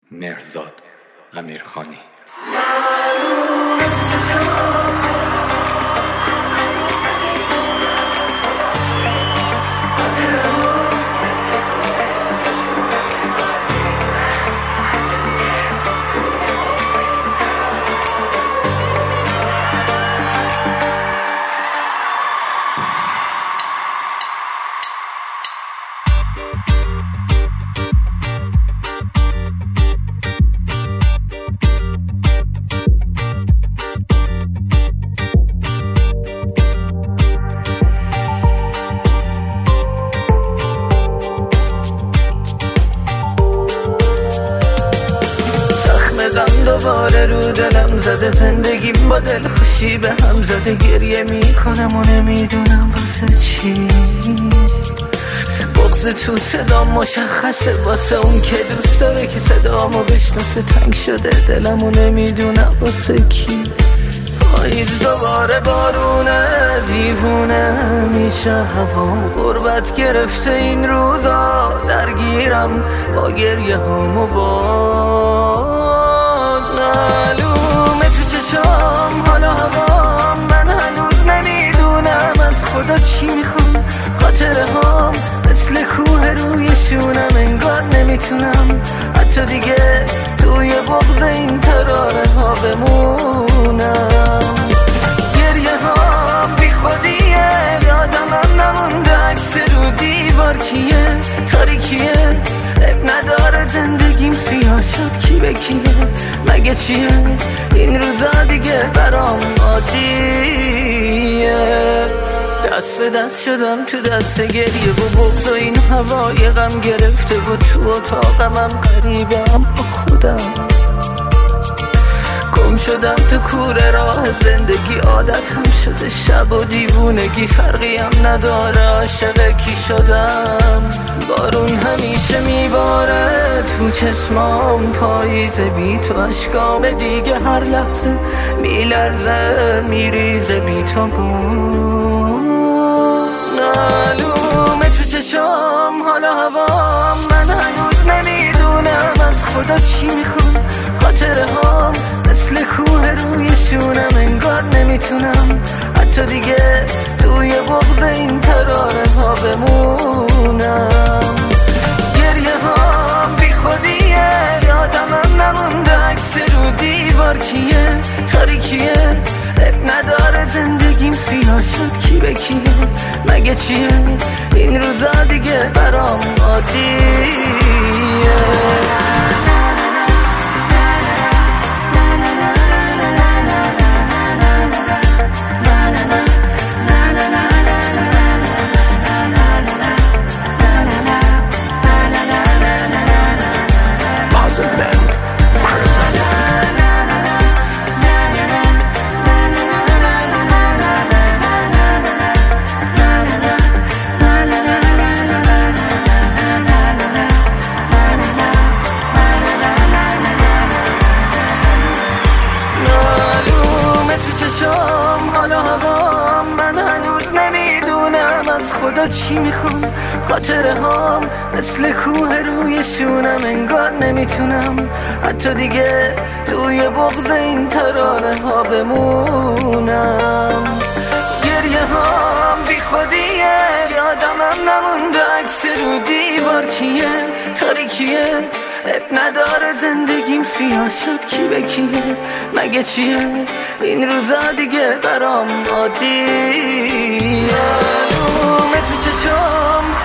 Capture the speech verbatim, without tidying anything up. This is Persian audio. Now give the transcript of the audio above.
مرزاد امیرخانی. دوباره رو دلم زده، زندگیم با دل خوشی به هم زده، گریه میکنم و نمیدونم واسه چی. بغض تو صدا مشخصه واسه اون که دوست داره که صدامو بشناسه، تنگ شده دلم و نمیدونم واسه کی. پاییز دوباره بارونه، دیوونه میشه هوام، غربت گرفته این روزا، درگیرم با گریه هامو باز. معلومه تو چشام حالا هوام، من هنوز نمیدونم از خدا چی میخوام. خاطره هام مثل کوه روی شونم، انگار نمیتونم حتی دیگه توی بغض این ترانه ها بمونم. گریه ها بی خودیه، یادم هم نمونده عکس رو دیوار کیه، تاریکیه، اب نداره زندگیم سیاه شد کی به کیه، مگه چیه این روزا دیگه برام عادیه. دست به دست شدم تو دست گریه و بغض و این هوای غم گرفته و تو اتاقم هم غریبم با خودم. گم شدم تو کوره راه زندگی، عادتم شده شب و دیوونگی، فرقی هم نداره عاشق کی شدم. بارون همیشه میباره تو چشمام، پاییز بی تو اشکام دیگه هر لحظه میلرزه میریزه بی تو بود. معلومه تو چشام حالا هوام، من هنوز نمیدونم از خدا چی میخوام. خاطره هام مثل کوه روی شونم، انگار نمیتونم حتی دیگه توی بغض این ترانه ها بمونم. گریه ها بی خودیه، یادم هم نمونده عکس رو دیوار کیه، تاریکیه، اب نداره زندگیم سیاه شد کی به کیه، مگه چیه این روزا دیگه برام عادیه. حالا هوام، من هنوز نمیدونم از خدا چی میخوام. خاطره هام مثل کوه روی شونم، انگار نمیتونم حتی دیگه توی بغض این ترانه ها بمونم. گریه هام بی خودیه، یادم هم نمونده عکس رو دیوار کیه، تاریکیه، اب نداره زندگیم سیاه شد کی به کیه، مگه چیه این روزا دیگه برام عادیه. معلومه تو چشام